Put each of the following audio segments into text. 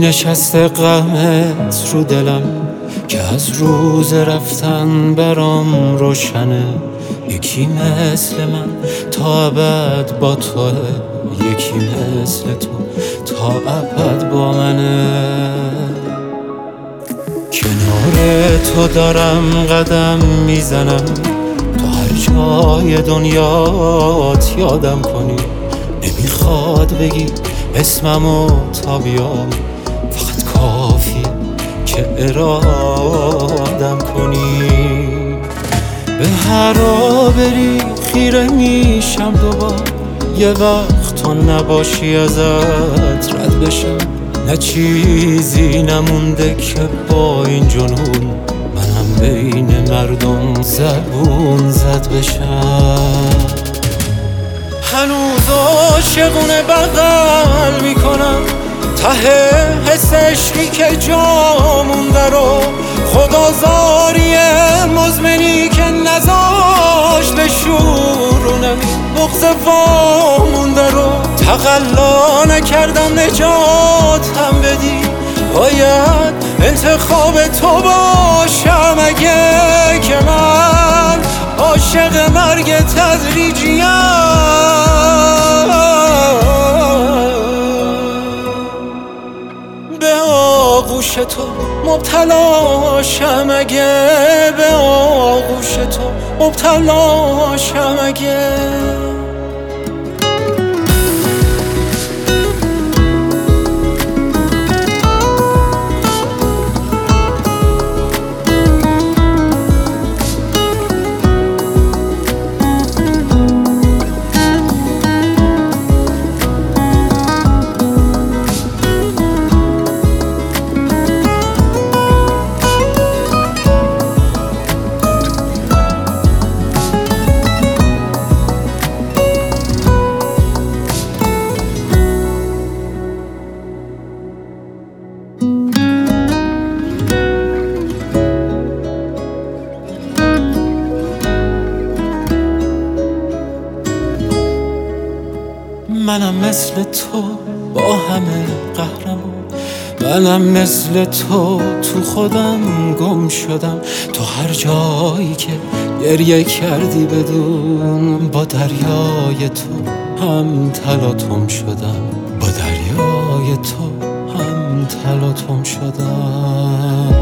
نشسته غمت رو دلم که از روز رفتن برام روشنه. یکی مثل من تا ابد با توه، یکی مثل تو تا ابد با منه. کنار تو دارم قدم میزنم، تو هر جای دنیات یادم کنی. نمیخواد بگی اسممو تا بیام، فقط کافیه که ارادم کنی. به هرا بری خیره میشم دوبار، یه وقت تو نباشی ازت رد بشم. نه چیزی نمونده که با این جنون منم بین مردم زبون زد بشم. هنوز عاشقونه بغل میکنم ته حس عشقی که جا مونده رو، خدازاری مزمنی که نذاش به شورونم بغض وامونده رو. تقلا نکردم نجاتم بدی، باید انتخاب تو باشم اگه که من عاشق مرگ تدریجیم. به آغوش تو مبتلاشم اگه، به آغوش تو مبتلاشم اگه. منم مثل تو با همه قهرمون، منم مثل تو تو خودم گم شدم. تو هر جایی که گریه کردی بدون، با دریای تو هم تلاطم شدم، با دریای تو هم تلاطم شدم.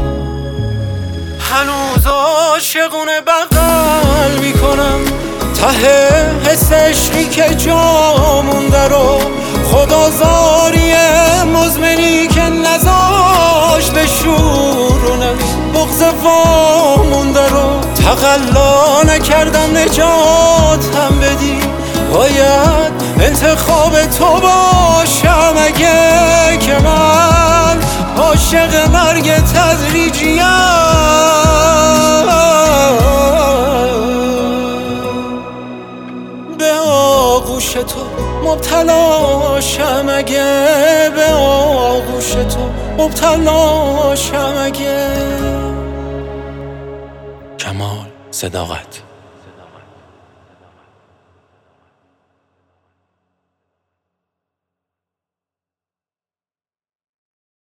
هنوز عاشقونه بغل میکنم ته حس عشقی که جا مونده رو، خدازاری مزمنی که نذاش به شورونم بغض وامونده رو. تقلا نکردم نجاتم بدی، باید انتخاب تو باشم اگه که من عاشق مرگ تدریجیم. به آغوش تو مبتلاشم اگه، به آغوش تو مبتلاشم اگه. کمال صداقت.